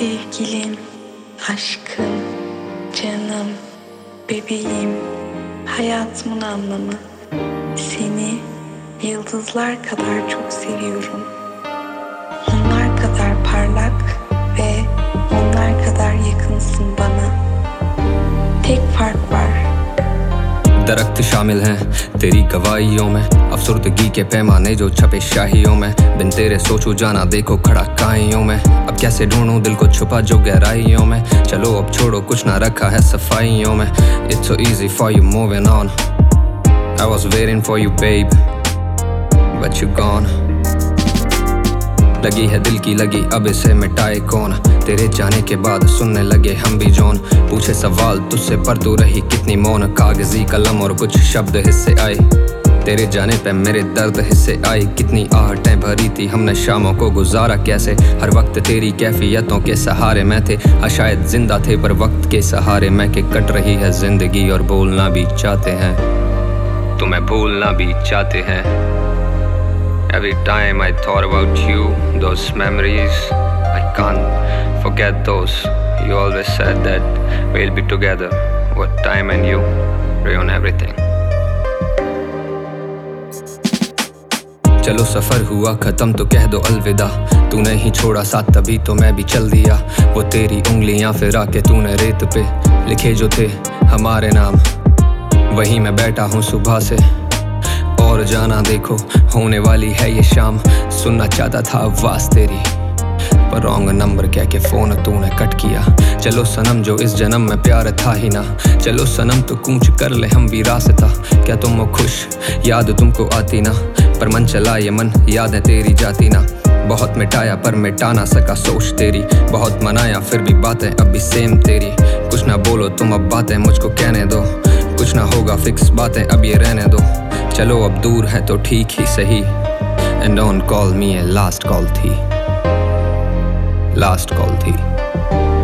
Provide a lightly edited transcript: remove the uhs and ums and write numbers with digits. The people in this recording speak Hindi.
Sevgilim, aşkım, canım, bebeğim, hayatımın anlamı. Seni yıldızlar kadar çok seviyorum. Onlar kadar parlak ve onlar kadar yakınsın bana. Tek fark var. दरख्त शामिल हैं तेरी गवाहियों में, अफसुर्दगी के पैमाने जो छपे शाहियों में। बिन तेरे सोचूं जाना देखो खड़ा काइयों में, अब कैसे ढूंढूं दिल को छुपा जो गहराइयों में। चलो अब छोड़ो कुछ ना रखा है सफाइयों में। It's so easy for you moving on, I was waiting for you babe, but you gone। लगी है दिल की लगी अब इसे मिटाए कौन, तेरे जाने के बाद सुनने लगे हम भी जौन। पूछे सवाल तुझसे पर तू रही कितनी मौन, कागजी कलम और कुछ शब्द हिस्से आए। तेरे जाने पे मेरे दर्द हिस्से आई, कितनी आहटें भरी थी हमने शामों को गुजारा कैसे। हर वक्त तेरी कैफियतों के सहारे मैं थे, शायद जिंदा थे पर वक्त के सहारे मैं के कट रही है जिंदगी और भूलना भी चाहते हैं, तुम्हें भूलना भी चाहते हैं। Every time I thought about you, those memories, I can't forget those. You always said that we'll be together. What time and you ruin everything. चलो सफर हुआ खत्म तो कह दो अलविदा, तूने ही छोड़ा साथ तभी तो मैं भी चल दिया। वो तेरी उंगलियां फिरा के तूने रेत पे लिखे जो थे हमारे नाम, वहीं मैं बैठा हूँ सुबह से और जाना देखो होने वाली है ये शाम। सुनना चाहता था आवाज़ तेरी पर रॉन्ग नंबर कह के फ़ोन तूने कट किया। चलो सनम जो इस जन्म में प्यार था ही ना, चलो सनम तो कूच कर ले हम भी रास्ता। क्या तुम हो खुश याद तुमको आती ना, पर मन चला ये मन यादें तेरी जाती ना। बहुत मिटाया पर मिटा ना सका सोच तेरी, बहुत मनाया फिर भी बातें अब भी सेम तेरी। कुछ ना बोलो तुम अब बातें मुझको कहने दो, कुछ ना होगा फिक्स बातें अब ये रहने दो। चलो अब दूर है तो ठीक ही सही, and don't call me a last call थी, लास्ट कॉल थी।